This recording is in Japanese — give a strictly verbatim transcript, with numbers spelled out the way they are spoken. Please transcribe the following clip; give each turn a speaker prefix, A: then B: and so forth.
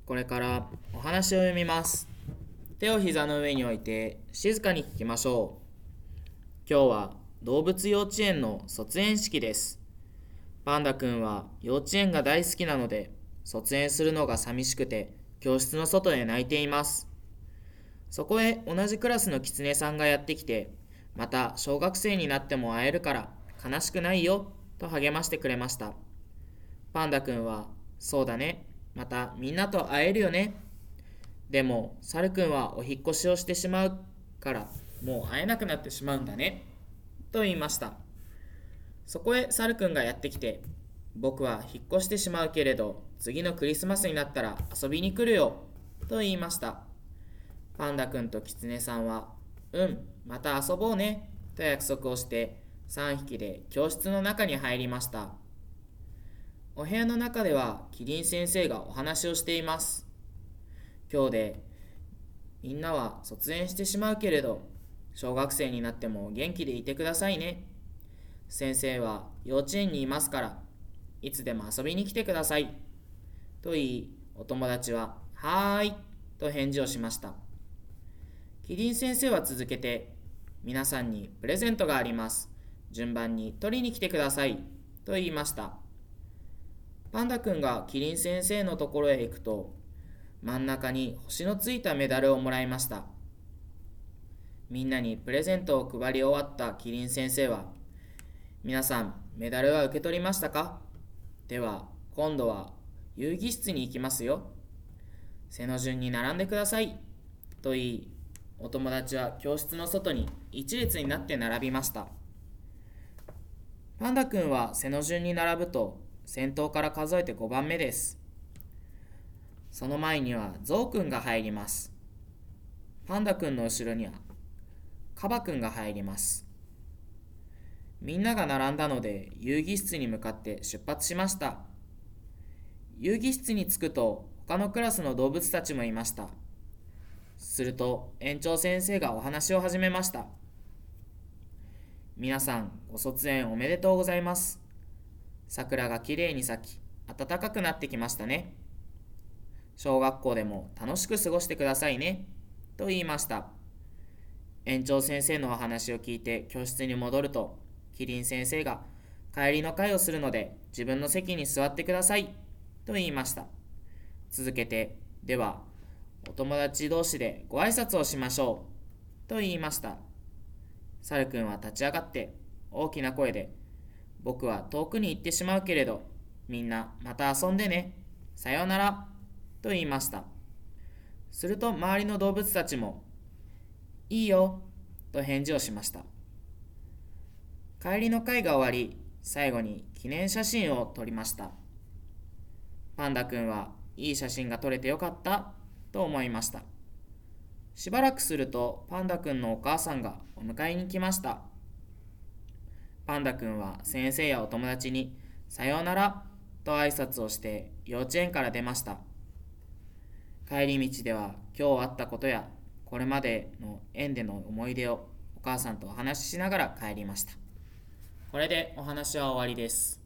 A: これからお話を読みます。手を膝の上に置いて静かに聞きましょう。今日は動物幼稚園の卒園式です。パンダくんは幼稚園が大好きなので、卒園するのが寂しくて教室の外で泣いています。そこへ同じクラスのキツネさんがやってきて、また小学生になっても会えるから悲しくないよと励ましてくれました。パンダくんは、そうだね、またみんなと会えるよね。でも、サルくんはお引っ越しをしてしまうから、もう会えなくなってしまうんだね。と言いました。そこへサルくんがやってきて、僕は引っ越してしまうけれど、次のクリスマスになったら遊びに来るよ。と言いました。パンダくんとキツネさんは、うん、また遊ぼうね。と約束をして、さんびきで教室の中に入りました。お部屋の中ではキリン先生がお話をしています。今日でみんなは卒園してしまうけれど、小学生になっても元気でいてくださいね。先生は幼稚園にいますから、いつでも遊びに来てください。と言い、お友達は、はーい、と返事をしました。キリン先生は続けて、皆さんにプレゼントがあります。順番に取りに来てください。と言いました。パンダくんがキリン先生のところへ行くと、真ん中に星のついたメダルをもらいました。みんなにプレゼントを配り終わったキリン先生は、皆さんメダルは受け取りましたか？では今度は遊戯室に行きますよ。背の順に並んでください。と言い、お友達は教室の外に一列になって並びました。パンダくんは背の順に並ぶと、先頭から数えてごばんめです。その前にはゾウくんが入ります。パンダくんの後ろにはカバくんが入ります。みんなが並んだので遊戯室に向かって出発しました。遊戯室に着くと他のクラスの動物たちもいました。すると園長先生がお話を始めました。皆さんご卒園おめでとうございます。桜がきれいに咲き、暖かくなってきましたね。小学校でも楽しく過ごしてくださいね。と言いました。園長先生のお話を聞いて教室に戻ると、キリン先生が帰りの会をするので自分の席に座ってください。と言いました。続けて、では、お友達同士でご挨拶をしましょう。と言いました。サルくんは立ち上がって大きな声で、僕は遠くに行ってしまうけれど、みんなまた遊んでね。さようなら。と言いました。すると周りの動物たちも、いいよ。と返事をしました。帰りの会が終わり、最後に記念写真を撮りました。パンダくんはいい写真が撮れてよかったと思いました。しばらくするとパンダくんのお母さんがお迎えに来ました。パンダくんは先生やお友達にさようならと挨拶をして幼稚園から出ました。帰り道では今日あったことやこれまでの園での思い出をお母さんとお話ししながら帰りました。これでお話は終わりです。